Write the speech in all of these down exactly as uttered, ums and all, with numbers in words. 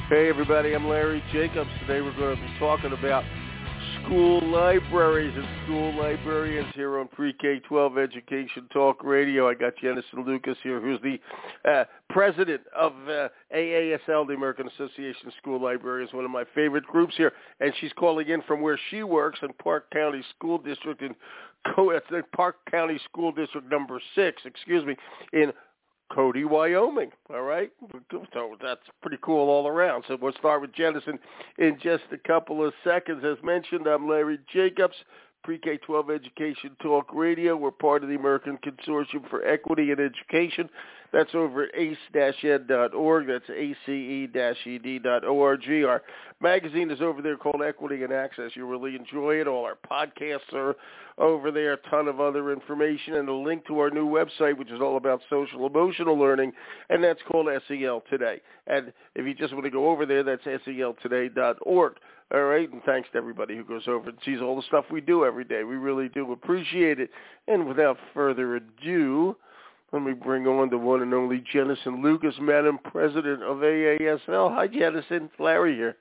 Hey everybody, I'm Larry Jacobs. Today we're going to be talking about school libraries and school librarians here on Pre-K twelve Education Talk Radio. I got Jennison Lucas here, who's the uh, president of uh, A A S L, the American Association of School Librarians, one of my favorite groups here. And she's calling in from where she works in Park County School District in Co- Park County School District number six, excuse me, in Cody, Wyoming. All right, so that's pretty cool all around. So we'll start with Jennison in just a couple of seconds. As mentioned, I'm Larry Jacobs, Pre-K twelve Education Talk Radio. We're part of the American Consortium for Equity in Education. That's over at ace dash ed dot org. That's A C E dash E D dot org. Our magazine is over there called Equity and Access. You'll really enjoy it. All our podcasts are over there, a ton of other information, and a link to our new website, which is all about social emotional learning, and that's called S E L Today. And if you just want to go over there, that's S E L today dot org. All right, and thanks to everybody who goes over and sees all the stuff we do every day. We really do appreciate it. And without further ado, let me bring on the one and only Jennison Lucas, Madam President of A A S L. Hi, Jennison. Larry here.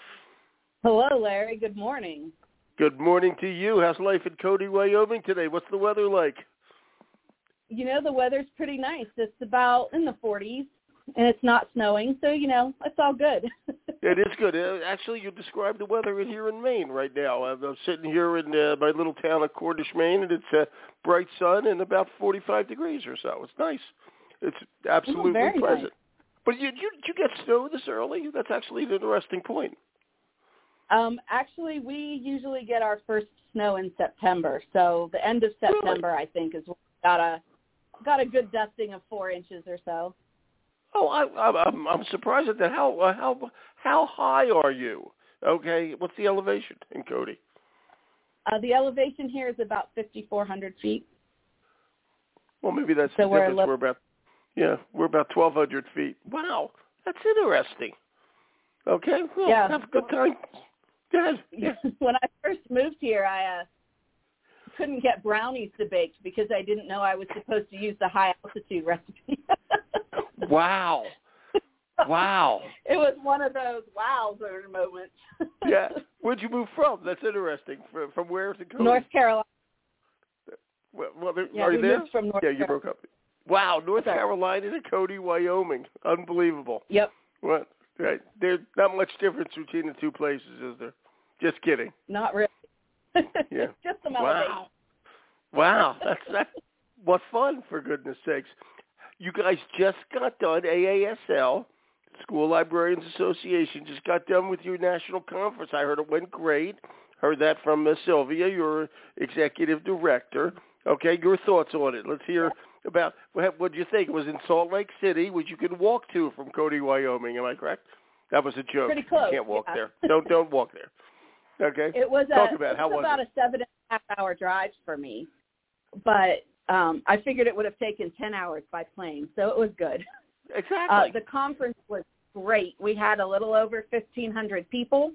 Hello, Larry. Good morning. Good morning to you. How's life in Cody, Wyoming today? What's the weather like? You know, the weather's pretty nice. It's about in the forties, and it's not snowing, so, you know, it's all good. It is good. Uh, actually, you described the weather in here in Maine right now. I'm, I'm sitting here in uh, my little town of Cordish, Maine, and it's uh, bright sun and about forty-five degrees or so. It's nice. It's absolutely oh, very pleasant. Nice. But you, you, did you get snow this early? That's actually an interesting point. Um, actually, we usually get our first snow in September, so the end of September, Really? I think, is when we got a got a good dusting of four inches or so. Oh, I, I'm I'm surprised at that. How uh, how how high are you? Okay, what's the elevation in Cody? Uh, the elevation here is about fifty-four hundred feet. Well, maybe that's so the we're difference. Lo- we're about yeah, we're about twelve hundred feet. Wow, that's interesting. Okay, well, yeah. have a good time. Go ahead. Yeah. When I first moved here, I uh, couldn't get brownies to bake because I didn't know I was supposed to use the high altitude recipe. Wow. Wow. It was one of those wow moments. Yeah. Where'd you move from? That's interesting. From, from where to Cody? North Carolina. Well, well yeah, are we you there? moved from North yeah, you Carolina. broke up. Wow, North Sorry. Carolina to Cody, Wyoming. Unbelievable. Yep. What? Right. There's not much difference between the two places, is there? Just kidding. Not really. Yeah. Just some wow. elevation. Wow. That's that's what fun, for goodness sakes. You guys just got done, A A S L, School Librarians Association, just got done with your national conference. I heard it went great. Heard that from uh, Sylvia, your executive director. Okay, your thoughts on it. Let's hear about what did you think? It was in Salt Lake City, which you can walk to from Cody, Wyoming. Am I correct? That was a joke. Pretty close. You can't walk yeah. there. Don't don't walk there. Okay. It was, Talk a, about it how was was about it? a seven and a half hour drive for me, but um, I figured it would have taken ten hours by plane, so it was good. Exactly. Uh, the conference was great. We had a little over fifteen hundred people,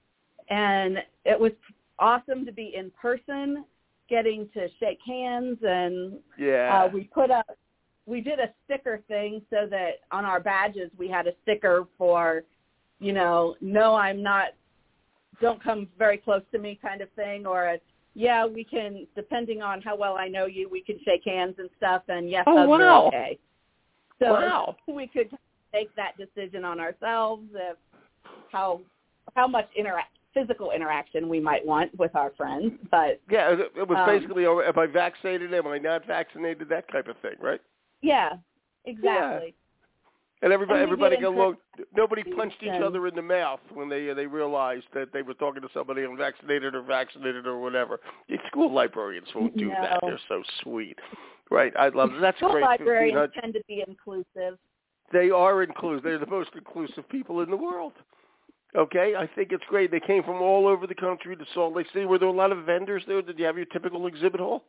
and it was awesome to be in person, getting to shake hands, and yeah. uh, we put up, we did a sticker thing so that on our badges we had a sticker for, you know, no, I'm not, don't come very close to me kind of thing, or a, yeah, we can, depending on how well I know you, we can shake hands and stuff, and yes, oh, hugs wow. are okay. So wow. we could make that decision on ourselves if how how much interact, physical interaction we might want with our friends. But yeah, it, it was um, basically, am I vaccinated, am I not vaccinated, that type of thing, right? Yeah, exactly. Yeah. And everybody, and everybody get got along. Nobody punched each and, other in the mouth when they uh, they realized that they were talking to somebody unvaccinated or vaccinated or whatever. The school librarians won't do no. that. They're so sweet, right? I love it. That's school great. librarians tend to be inclusive. They are inclusive. They're the most inclusive people in the world. Okay, I think it's great. They came from all over the country to Salt Lake City. Were there a lot of vendors there? Did you have your typical exhibit hall?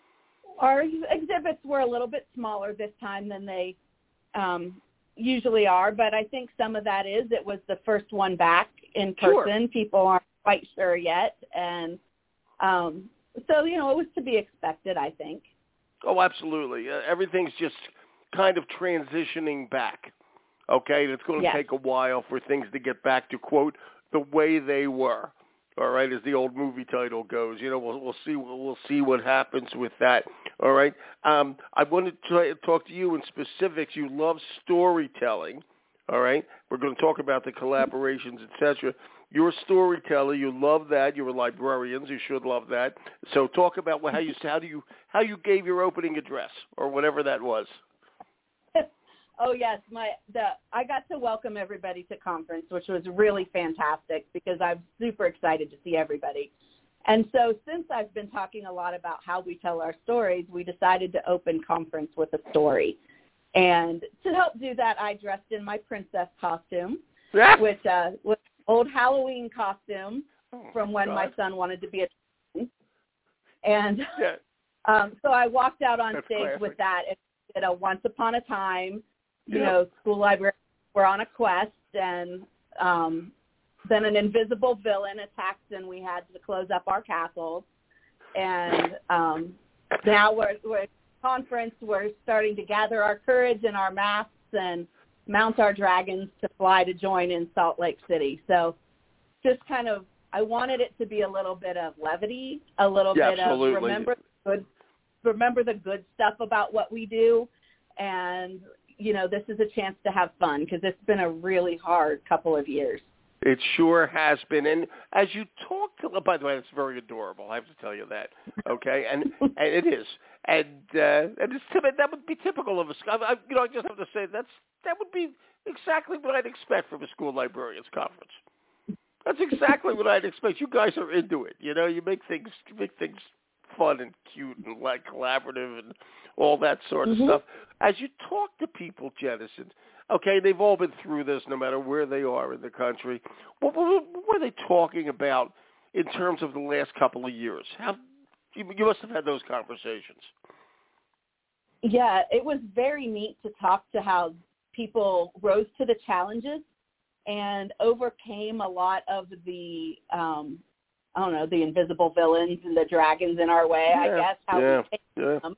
Our exhibits were a little bit smaller this time than they um, usually are, but I think some of that is it was the first one back in person. Sure. People aren't quite sure yet, and um, so, you know, it was to be expected, I think. Oh, absolutely. Uh, everything's just kind of transitioning back. okay? And it's going to yes. take a while for things to get back to, quote, the way they were, all right, as the old movie title goes. You know, we'll, we'll see we'll see what happens with that, all right? Um, I want to try to talk to you in specifics. You love storytelling, all right? We're going to talk about the collaborations, et cetera. You're a storyteller. You love that. You're a librarian. You should love that. So talk about how you how do you how you gave your opening address or whatever that was. Oh yes, my the I got to welcome everybody to conference, which was really fantastic because I'm super excited to see everybody. And so since I've been talking a lot about how we tell our stories, we decided to open conference with a story. And to help do that, I dressed in my princess costume, Yeah. which uh, was an old Halloween costume oh, from when God. my son wanted to be a twin. And yeah. um, so I walked out on That's stage classic. with that and did a Once Upon a Time. You Yeah. know, school librarians were on a quest, and um, then an invisible villain attacked, and we had to close up our castles. And um, now we're, we're at conference. We're starting to gather our courage and our masks and mount our dragons to fly to join in Salt Lake City. So just kind of, I wanted it to be a little bit of levity, a little Yeah, bit absolutely. of remember the good, remember the good stuff about what we do, and you know, this is a chance to have fun because it's been a really hard couple of years. It sure has been. And as you talk to, by the way, it's very adorable. I have to tell you that. Okay, and and it is, and uh, and it's that would be typical of a school. I, you know, I just have to say that's that would be exactly what I'd expect from a school librarians conference. That's exactly what I'd expect. You guys are into it. You know, you make things you make things fun and cute and like collaborative and all that sort of mm-hmm. stuff. As you talk to people, Jennison, okay, they've all been through this no matter where they are in the country. What, what, what were they talking about in terms of the last couple of years? How you, you must have had those conversations. Yeah, it was very neat to talk to how people rose to the challenges and overcame a lot of the, um, I don't know, the invisible villains and the dragons in our way, yeah, I guess, how yeah, we take yeah. them.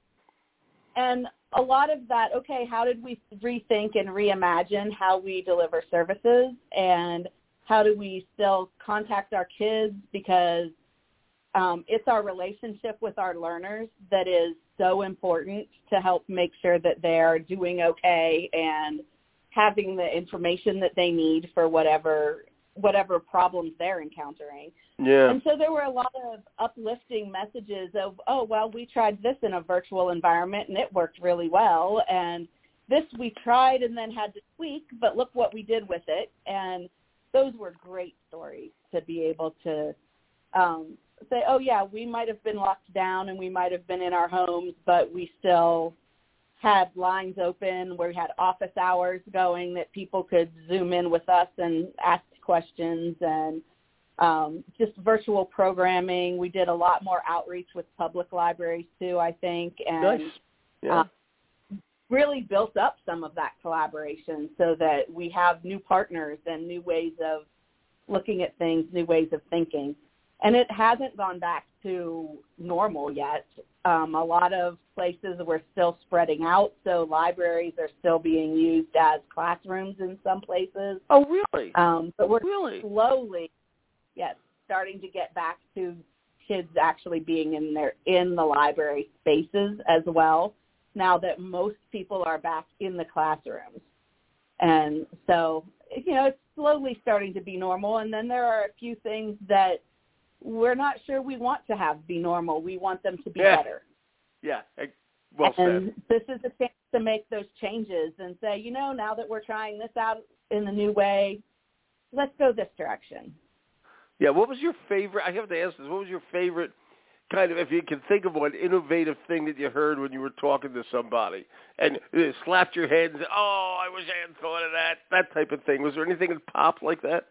And a lot of that, okay, how did we rethink and reimagine how we deliver services, and how do we still contact our kids, because um, it's our relationship with our learners that is so important to help make sure that they're doing okay and having the information that they need for whatever whatever problems they're encountering. Yeah. And so there were a lot of uplifting messages of, oh, well, we tried this in a virtual environment and it worked really well. And this we tried and then had to tweak, but look what we did with it. And those were great stories to be able to um, say, oh, yeah, we might have been locked down and we might have been in our homes, but we still had lines open where we had office hours going that people could Zoom in with us and ask questions, and um, just virtual programming. We did a lot more outreach with public libraries too, I think, and nice. Yeah. uh, really built up some of that collaboration so that we have new partners and new ways of looking at things, new ways of thinking. And it hasn't gone back to normal yet. Um, a lot of places we're still spreading out, so libraries are still being used as classrooms in some places. Oh, really? Um, but we're really? slowly, yes, starting to get back to kids actually being in their in the library spaces as well, now that most people are back in the classrooms. And so, you know, it's slowly starting to be normal. And then there are a few things that we're not sure we want to have be normal. We want them to be yeah. better. Yeah, well and said. This is a chance to make those changes and say, you know, now that we're trying this out in a new way, let's go this direction. Yeah, what was your favorite, I have to ask this, what was your favorite kind of, if you can think of one, innovative thing that you heard when you were talking to somebody and it slapped your head and said, oh, I wish I hadn't thought of that, that type of thing. Was there anything that popped like that?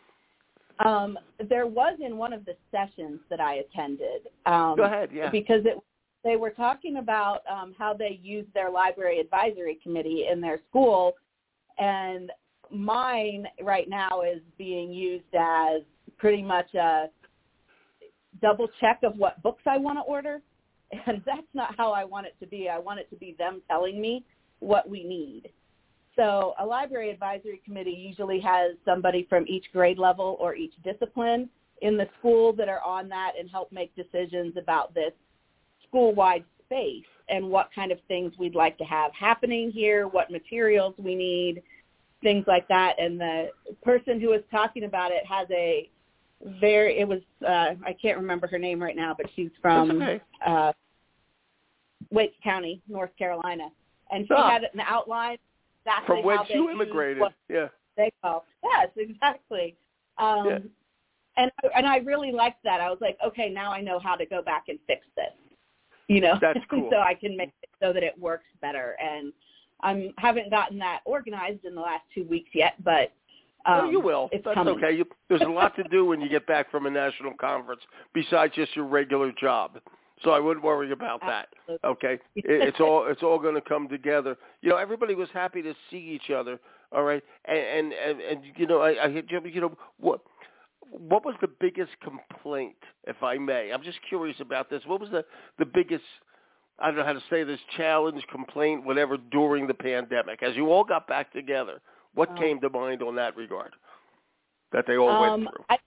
Um, there was in one of the sessions that I attended. Um, Go ahead, yeah. Because it, they were talking about um, how they use their library advisory committee in their school, and mine right now is being used as pretty much a double check of what books I want to order, and that's not how I want it to be. I want it to be them telling me what we need. So a library advisory committee usually has somebody from each grade level or each discipline in the school that are on that and help make decisions about this school-wide space and what kind of things we'd like to have happening here, what materials we need, things like that. And the person who was talking about it has a very, it was, uh, I can't remember her name right now, but she's from okay. uh, Wake County, North Carolina. And she ah. had an outline exactly from whence how they you immigrated. what Yeah. they call. Yes, exactly. Um, yeah. And and I really liked that. I was like, okay, now I know how to go back and fix this. You know, That's cool. so I can make it so that it works better. And I haven't gotten that organized in the last two weeks yet, but um, no, you will. It's That's coming. okay. You, there's a lot to do when you get back from a national conference besides just your regular job. So I wouldn't worry about that. Absolutely. Okay, it, it's all it's all going to come together. You know, everybody was happy to see each other. All right, and and and, and you know, I, I you know what. What was the biggest complaint, if I may? I'm just curious about this. What was the, the biggest, I don't know how to say this, challenge, complaint, whatever, during the pandemic? As you all got back together, what um, came to mind on that regard that they all um, went through? I,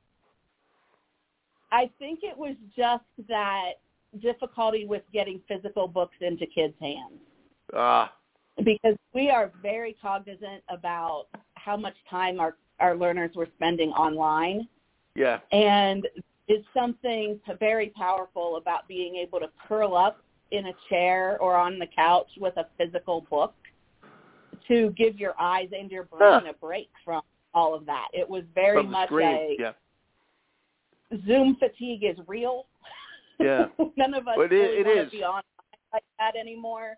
I think it was just that difficulty with getting physical books into kids' hands. Ah. Because we are very cognizant about how much time our, our learners were spending online. Yeah. And it's something very powerful about being able to curl up in a chair or on the couch with a physical book to give your eyes and your brain huh. a break from all of that. It was very from the much screen. a yeah. Zoom fatigue is real. Yeah. None of us but really it, it want is. to be online like that anymore.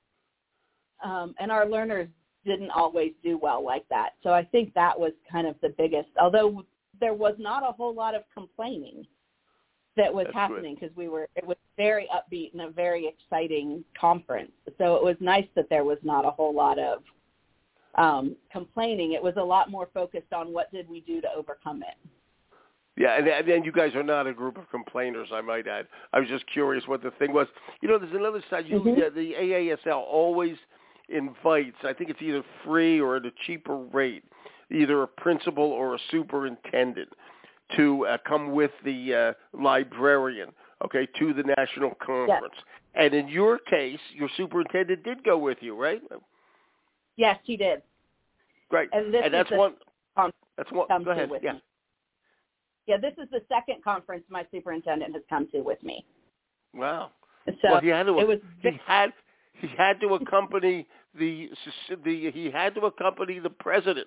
Um, and our learners didn't always do well like that. So I think that was kind of the biggest, although there was not a whole lot of complaining that was That's happening because we were, it was very upbeat and a very exciting conference. So it was nice that there was not a whole lot of um, complaining. It was a lot more focused on what did we do to overcome it. Yeah, and, and then you guys are not a group of complainers, I might add. I was just curious what the thing was. You know, there's another side. You, Mm-hmm. the, the A A S L always invites, I think it's either free or at a cheaper rate, either a principal or a superintendent to uh, come with the uh, librarian, okay, to the national conference. Yes. And in your case, your superintendent did go with you, right? Yes, he did. Great. And, this and that's is one. the That's one. come Go to ahead. with Yeah. me. Yeah, this is the second conference my superintendent has come to with me. Wow. So well, he had to. it was He had. He had to accompany the. the he had to accompany the president.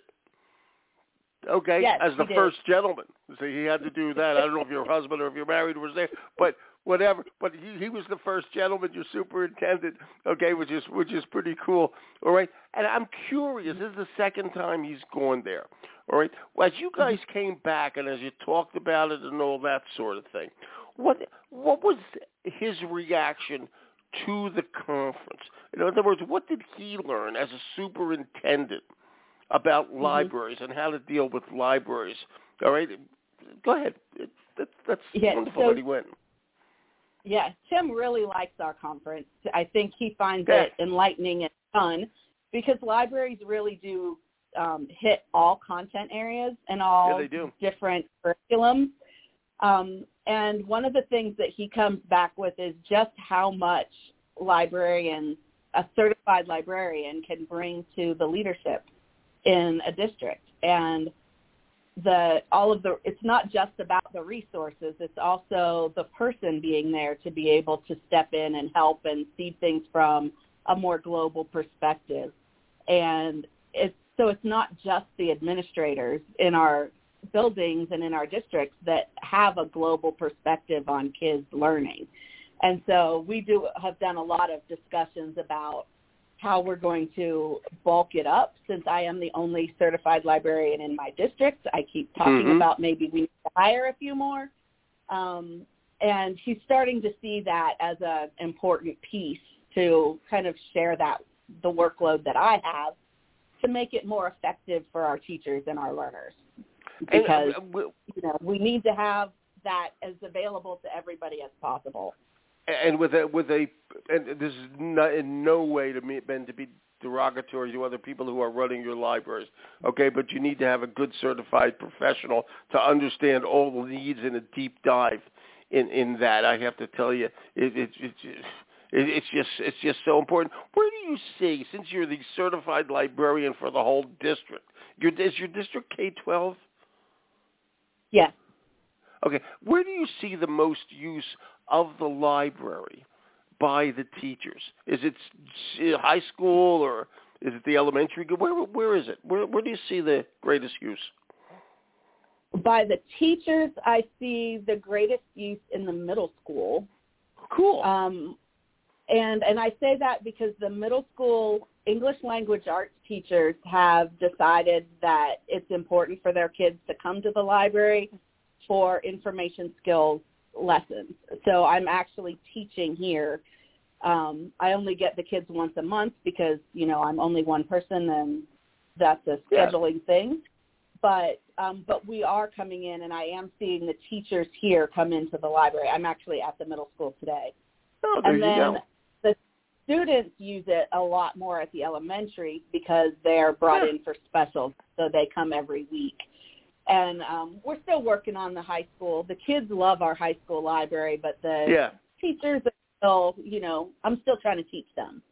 Okay, yes, as the he first gentleman. So he had to do that. I don't know if your husband or if you're married was there, but whatever. But he, he was the first gentleman, your superintendent. Okay, which is which is pretty cool. All right, and I'm curious. This is the second time he's gone there. All right. Well, as you guys came back and as you talked about it and all that sort of thing, what what was his reaction to the conference? In other words, what did he learn as a superintendent about Mm-hmm. libraries and how to deal with libraries? All right. Go ahead. It, that, that's Yeah, wonderful so, that he went. Yeah, Tim really likes our conference. I think he finds Yeah. it enlightening and fun because libraries really do um, hit all content areas and all Yeah, they do. different curriculums. Um, and one of the things that he comes back with is just how much librarians, a certified librarian, can bring to the leadership in a district. And the all of the it's not just about the resources, it's also the person being there to be able to step in and help and see things from a more global perspective. And it's so it's not just the administrators in our buildings and in our districts that have a global perspective on kids learning. And so we do have done a lot of discussions about how we're going to bulk it up. Since I am the only certified librarian in my district, I keep talking Mm-hmm. about maybe we need to hire a few more. Um, and he's starting to see that as an important piece to kind of share that, the workload that I have, to make it more effective for our teachers and our learners. Because, and, uh, you know, we need to have that as available to everybody as possible. And with a with a, and this is not in no way to me meant to be derogatory to other people who are running your libraries, okay? But you need to have a good certified professional to understand all the needs in a deep dive in, in that. I have to tell you, it, it, it, it, it's just it's just so important. Where do you see, since you're the certified librarian for the whole district, your, is your district K twelve? Yes. Okay. Where do you see the most use of the library by the teachers? Is it high school or is it the elementary? Where where is it? Where where do you see the greatest use? By the teachers, I see the greatest use in the middle school. Cool. Um, and and I say that because the middle school English language arts teachers have decided that it's important for their kids to come to the library for information skills lessons. So I'm actually teaching here. Um, I only get the kids once a month because, you know, I'm only one person and that's a scheduling yeah. thing. But um, but we are coming in, and I am seeing the teachers here come into the library. I'm actually at the middle school today. Oh, there and then you go. The students use it a lot more at the elementary because they're brought yeah. in for specials, so they come every week. And um, we're still working on the high school. The kids love our high school library, but the yeah. teachers are still, you know, I'm still trying to teach them.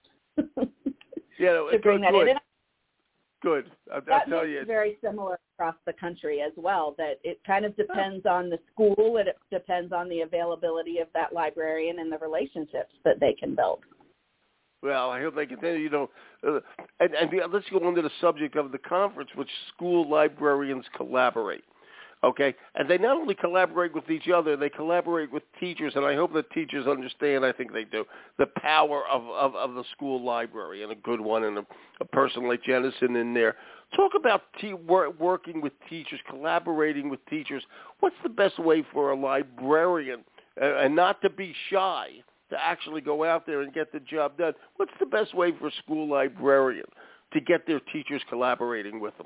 yeah, no, to good, bring that good. in. Good. I, that I tell makes you, it very similar across the country as well, that it kind of depends on the school, and it depends on the availability of that librarian and the relationships that they can build. Well, I hope they continue. You know, uh, and, and let's go on to the subject of the conference, which school librarians collaborate. Okay, and they not only collaborate with each other, they collaborate with teachers, and I hope that teachers understand, I think they do, the power of, of, of the school library, and a good one, and a, a person like Jennison in there. Talk about te- work, working with teachers, collaborating with teachers. What's the best way for a librarian, uh, and not to be shy, to actually go out there and get the job done? What's the best way for a school librarian to get their teachers collaborating with them?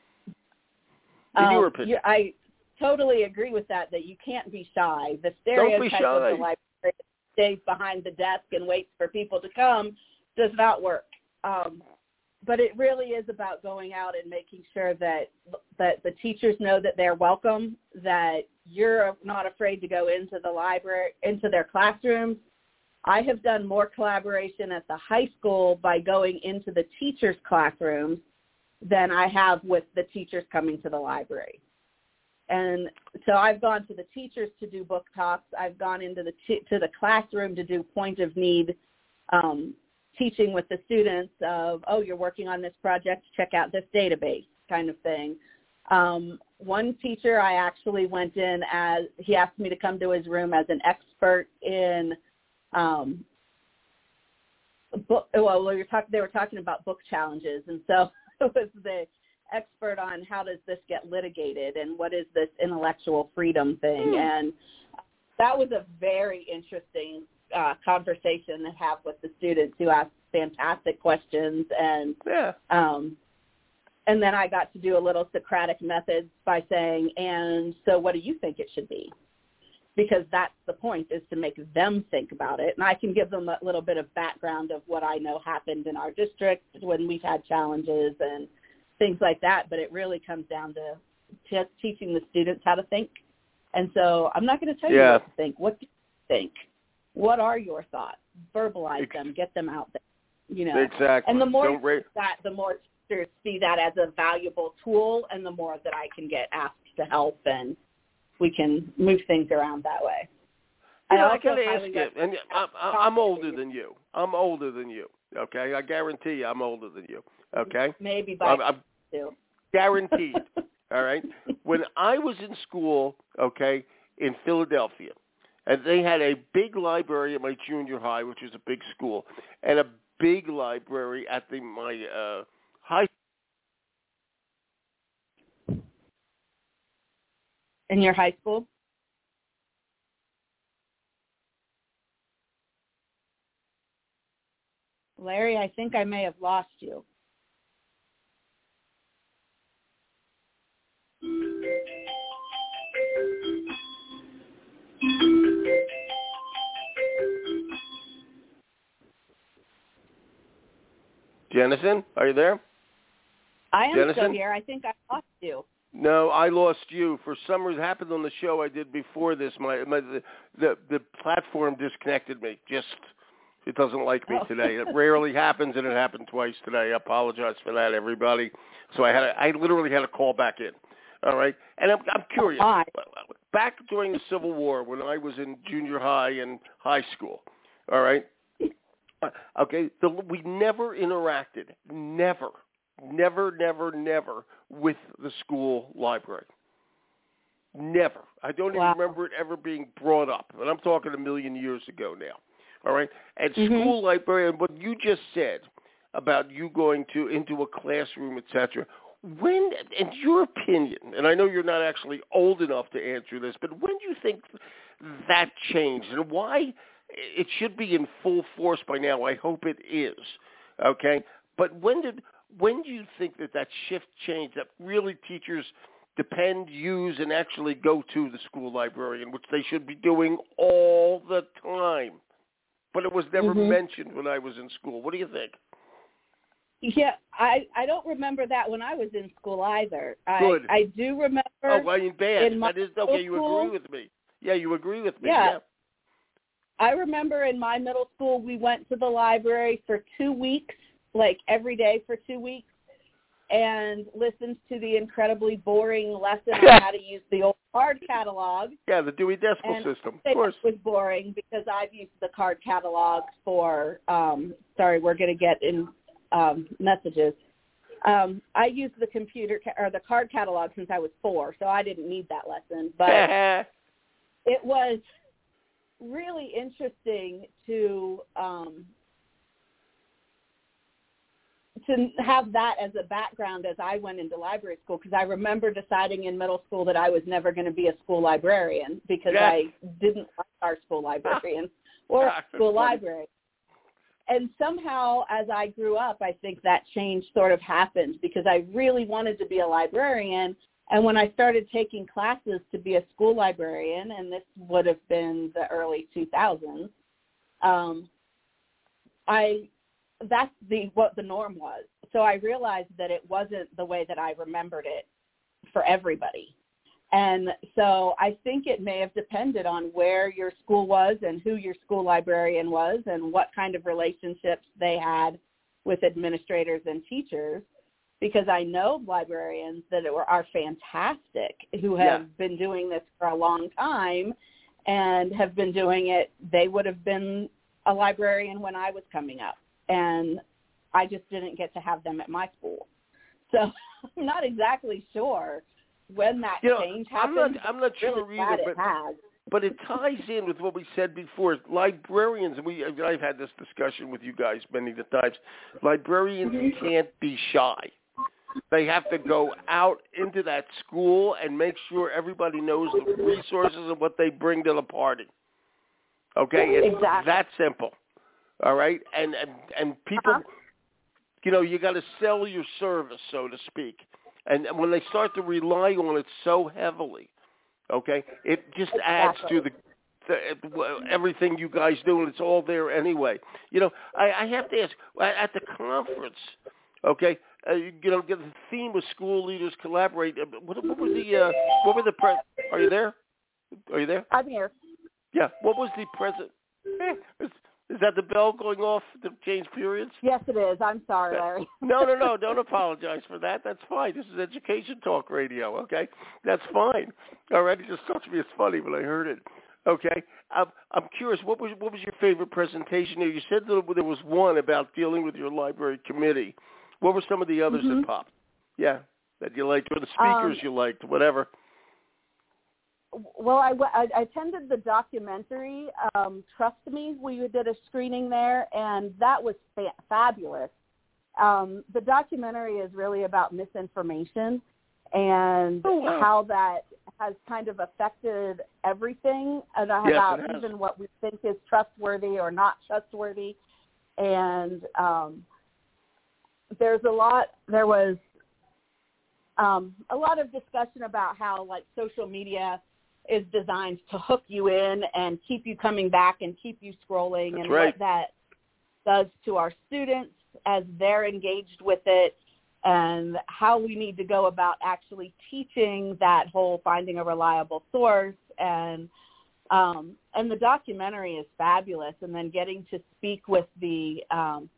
In um, your opinion. Yeah, I totally agree with that, that you can't be shy. The Don't be stereotype shy. of the librarian stays behind the desk and waits for people to come does not work. Um, but it really is about going out and making sure that that the teachers know that they're welcome, that you're not afraid to go into the library, into their classrooms. I have done more collaboration at the high school by going into the teachers' classrooms than I have with the teachers coming to the library. And so I've gone to the teachers to do book talks. I've gone into the t- to the classroom to do point of need um, teaching with the students of, oh, you're working on this project, check out this database kind of thing. Um, one teacher, I actually went in as, he asked me to come to his room as an expert in um, book, well, we were talk, they were talking about book challenges, and so it was the expert on how does this get litigated and what is this intellectual freedom thing. Mm. And that was a very interesting uh, conversation to have with the students, who asked fantastic questions. And yeah. um, and then I got to do a little Socratic methods by saying, and so what do you think it should be? Because that's the point, is to make them think about it. And I can give them a little bit of background of what I know happened in our district when we've had challenges and things like that. But it really comes down to t- teaching the students how to think. And so I'm not going to tell yeah. you what to think. What do you think? What are your thoughts? Verbalize Ex- them. Get them out there. You know. Exactly. And the more Don't ra- that, the more teachers see that as a valuable tool, and the more that I can get asked to help, and we can move things around that way. You know, I, I got to ask you, and I'm, I'm older than you. I'm older than you, okay? I guarantee you I'm older than you, okay? Maybe by I'm, I'm two. Guaranteed, all right? When I was in school, okay, in Philadelphia, and they had a big library at my junior high, which was a big school, and a big library at the my uh, high In your high school? Larry, I think I may have lost you. Jennison, are you there? I am Jennison? still here. I think I lost you. No, I lost you. For some reason, it happened on the show I did before this. My, my the, the the platform disconnected me. Just it doesn't like me oh. today. It rarely happens, and it happened twice today. I apologize for that, everybody. So I had a, I literally had to call back in. All right, and I'm I'm curious. Oh, back during the Civil War, when I was in junior high and high school, all right, okay, the, we never interacted, never. Never, never, never with the school library. Never. I don't wow. even remember it ever being brought up. And I'm talking a million years ago now. All right? And mm-hmm. school library, and what you just said about you going to into a classroom, et cetera, when, in your opinion, and I know you're not actually old enough to answer this, but when do you think that changed? And why it should be in full force by now? I hope it is. Okay? But when did... When do you think that that shift changed, that really teachers depend, use, and actually go to the school librarian, which they should be doing all the time? But it was never mm-hmm. mentioned when I was in school. What do you think? Yeah, I, I don't remember that when I was in school either. I, Good. I do remember. Oh, I mean, bad. In my that is, okay, you school, agree with me. Yeah, you agree with me. Yeah. yeah. I remember in my middle school we went to the library for two weeks. Like every day for two weeks, and listened to the incredibly boring lesson on how to use the old card catalog. Yeah, the Dewey Decimal and System, of course. It was boring because I've used the card catalog for, um, sorry, we're going to get in um, messages. Um, I used the computer ca- or the card catalog since I was four, so I didn't need that lesson. But it was really interesting to um, to have that as a background as I went into library school, because I remember deciding in middle school that I was never going to be a school librarian because yes. I didn't like our school librarian or a school library. And somehow as I grew up, I think that change sort of happened because I really wanted to be a librarian. And when I started taking classes to be a school librarian, and this would have been the early two thousands, um, I that's the what the norm was. So I realized that it wasn't the way that I remembered it for everybody. And so I think it may have depended on where your school was and who your school librarian was and what kind of relationships they had with administrators and teachers, because I know librarians that are, are fantastic who have yeah. been doing this for a long time and have been doing it. They would have been a librarian when I was coming up, and I just didn't get to have them at my school. So I'm not exactly sure when that you know, change happened. I'm not, I'm not really sure either, but, it but it ties in with what we said before. Librarians, and we, I've had this discussion with you guys many times, librarians mm-hmm. can't be shy. They have to go out into that school and make sure everybody knows the resources and what they bring to the party. Okay? It's exactly. that simple. All right? And, and, and people, uh-huh. you know, you got to sell your service, so to speak. And when they start to rely on it so heavily, okay, it just exactly. adds to the, the everything you guys do, and it's all there anyway. You know, I, I have to ask, at the conference, okay, uh, you know, the theme was school leaders collaborate. What, what was the, uh, what were the, pre- are you there? Are you there? I'm here. Yeah, what was the present? Eh, Is that the bell going off to change periods? Yes, it is. I'm sorry, Larry. No, no, no. Don't apologize for that. That's fine. This is Education Talk Radio, okay? That's fine. All right. It just struck me as funny when I heard it. Okay. I'm, I'm curious, what was what was your favorite presentation? You said that there was one about dealing with your library committee. What were some of the others mm-hmm. that popped? Yeah, that you liked, or the speakers um, you liked, whatever. Well, I, I attended the documentary, um, Trust Me. We did a screening there, and that was fa- fabulous. Um, the documentary is really about misinformation and oh, wow. how that has kind of affected everything, and yes, about even what we think is trustworthy or not trustworthy. And um, there's a lot, there was um, a lot of discussion about how, like, social media is designed to hook you in and keep you coming back and keep you scrolling. That's and right. what that does to our students as they're engaged with it, and how we need to go about actually teaching that whole finding a reliable source. And um, and the documentary is fabulous. And then getting to speak with the um,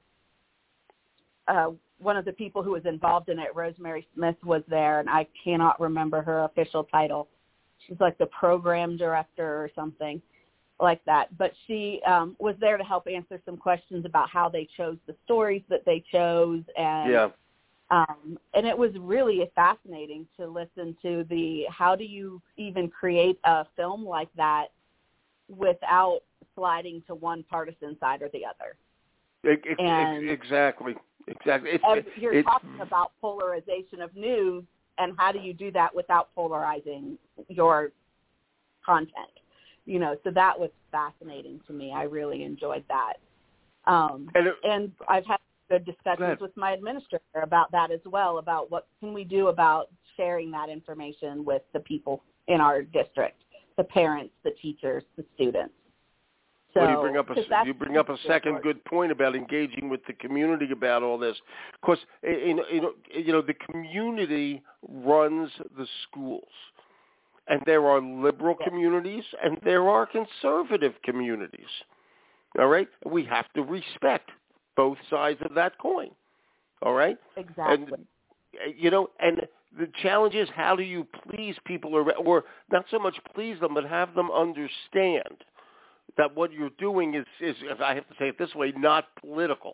uh, one of the people who was involved in it, Rosemary Smith, was there, and I cannot remember her official title. She's like the program director or something like that. But she um, was there to help answer some questions about how they chose the stories that they chose. And yeah. Um, and it was really fascinating to listen to the, how do you even create a film like that without sliding to one partisan side or the other? It, it, and exactly. Exactly. It's, every, you're it's, talking about polarization of news, and how do you do that without polarizing your content? You know, so that was fascinating to me. I really enjoyed that. Um, and, it, and I've had good discussions with my administrator about that as well, about what can we do about sharing that information with the people in our district, the parents, the teachers, the students. So, well, you bring up a you bring up a second important. good point about engaging with the community about all this. Of course, you know, you know, the community runs the schools, and there are liberal yes. communities and there are conservative communities. All right, we have to respect both sides of that coin. All right, exactly. And you know, and the challenge is, how do you please people, or, or not so much please them, but have them understand that what you're doing is, is, if I have to say it this way, not political,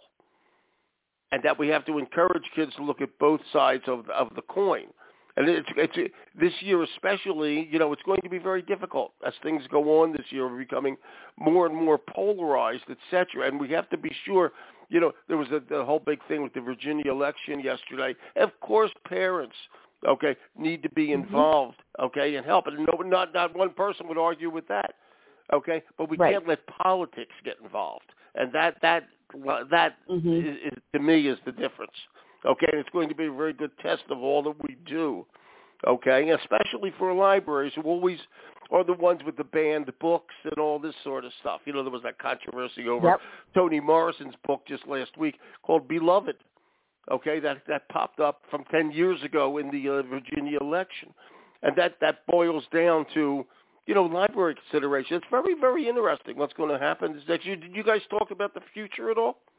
and that we have to encourage kids to look at both sides of of the coin. And it's, it's this year especially, you know, it's going to be very difficult as things go on this year. We're becoming more and more polarized, et cetera. And we have to be sure, you know, there was a, the whole big thing with the Virginia election yesterday. Of course, parents, okay, need to be involved, mm-hmm. okay, and help. And no, not not one person would argue with that, okay. But we right. can't let politics get involved, and that that that mm-hmm. is, is, to me is the difference. Okay, and it's going to be a very good test of all that we do, okay, especially for libraries who always are the ones with the banned books and all this sort of stuff. You know, there was that controversy over yep. Toni Morrison's book just last week called Beloved, okay, that, that popped up from ten years ago in the uh, Virginia election. And that, that boils down to, you know, library consideration. It's very, very interesting what's going to happen. Is that you, did you guys talk about the future at all?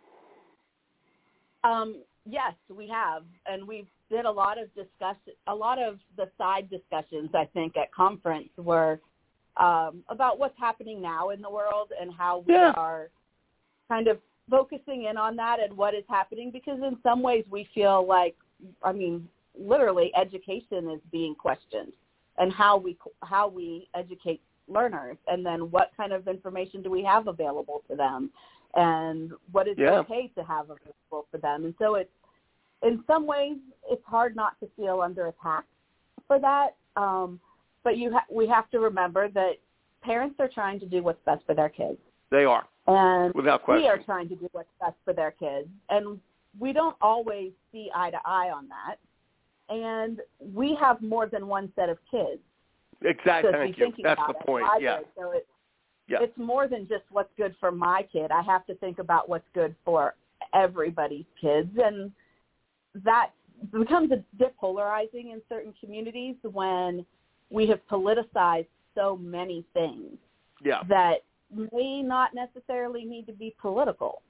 Um. Yes, we have, and we did a lot of discussion. A lot of the side discussions, I think, at conference were um, about what's happening now in the world and how we yeah. are kind of focusing in on that and what is happening. Because in some ways, we feel like, I mean, literally, education is being questioned, and how we how we educate learners, and then what kind of information do we have available to them, and what is yeah. okay to have available for them. And so it's, in some ways, it's hard not to feel under attack for that. Um, but you ha- we have to remember that parents are trying to do what's best for their kids. They are. And without question. We are trying to do what's best for their kids. And we don't always see eye to eye on that. And we have more than one set of kids. Exactly. Thank you. That's the point. Yeah. So it's, yeah. it's more than just what's good for my kid. I have to think about what's good for everybody's kids. And that becomes a bit polarizing in certain communities when we have politicized so many things yeah. that may not necessarily need to be political.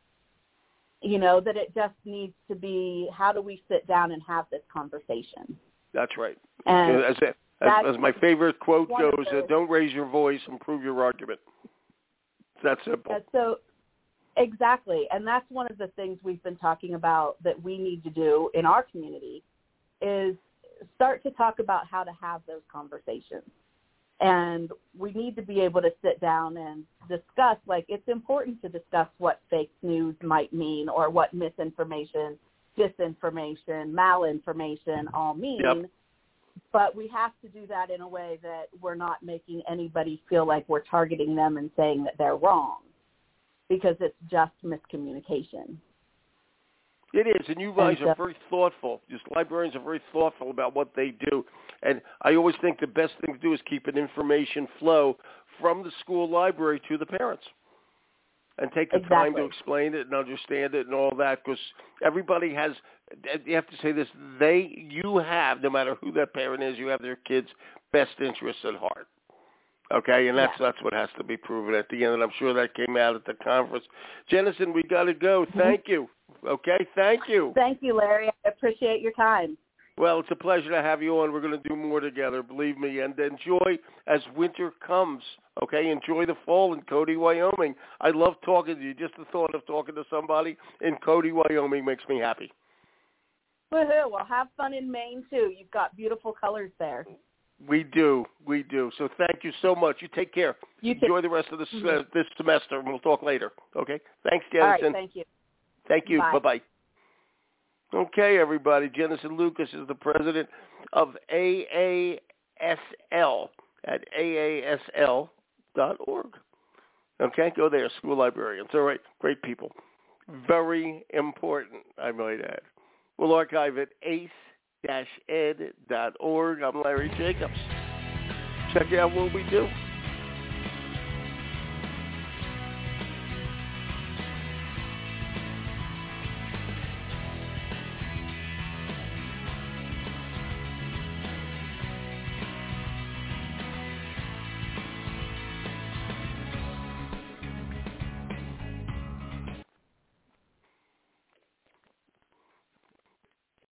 You know, that it just needs to be, how do we sit down and have this conversation? That's right. And as, as, as my favorite quote goes, uh, don't raise your voice, improve your argument. It's that simple. So exactly. And that's one of the things we've been talking about that we need to do in our community is start to talk about how to have those conversations. And we need to be able to sit down and discuss, like, it's important to discuss what fake news might mean or what misinformation, disinformation, malinformation all mean. Yep. But we have to do that in a way that we're not making anybody feel like we're targeting them and saying that they're wrong, because it's just miscommunication. It is, and you guys and so, are very thoughtful. Just librarians are very thoughtful about what they do. And I always think the best thing to do is keep an information flow from the school library to the parents. and take the exactly. time to explain it and understand it and all that, because everybody has, you have to say this, they, you have, no matter who that parent is, you have their kid's best interests at heart. Okay, and that's yeah. that's what has to be proven at the end, and I'm sure that came out at the conference. Jennison, we got to go. Thank mm-hmm. you. Okay, thank you. Thank you, Larry. I appreciate your time. Well, it's a pleasure to have you on. We're going to do more together, believe me, and enjoy as winter comes. Okay, enjoy the fall in Cody, Wyoming. I love talking to you. Just the thought of talking to somebody in Cody, Wyoming makes me happy. Woohoo! Well, have fun in Maine too. You've got beautiful colors there. We do, we do. So thank you so much. You take care. You Enjoy t- the rest of this mm-hmm. uh, this semester, and we'll talk later. Okay? Thanks, Jennison. All right, thank you. Thank you. Bye. Bye-bye. Okay, everybody. Jennison Lucas is the president of A A S L at A A S L dot org. Okay? Go there, school librarians. All right, great people. Very important, I might add. We'll archive at ace dash ed dot org. I'm Larry Jacobs. Check out what we do.